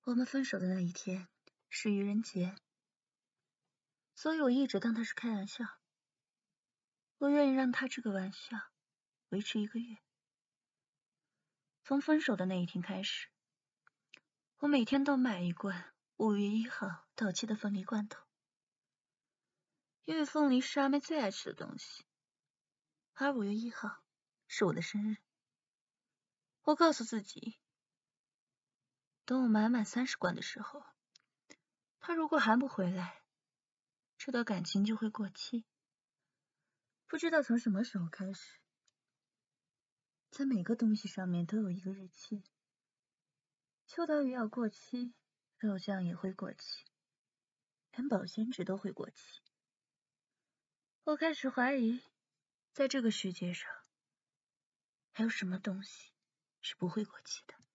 我们分手的那一天是愚人节，所以我一直当他是开玩笑。我愿意让他这个玩笑维持1个月。从分手的那一天开始，我每天都买一罐5月1号到期的凤梨罐头，因为凤梨是阿妹最爱吃的东西，而5月1号是我的生日。我告诉自己，等我买满30罐的时候，他如果还不回来，这段感情就会过期。不知道从什么时候开始，在每个东西上面都有一个日期。秋刀鱼要过期，肉酱也会过期，连保鲜纸都会过期。我开始怀疑，在这个世界上，还有什么东西是不会过期的。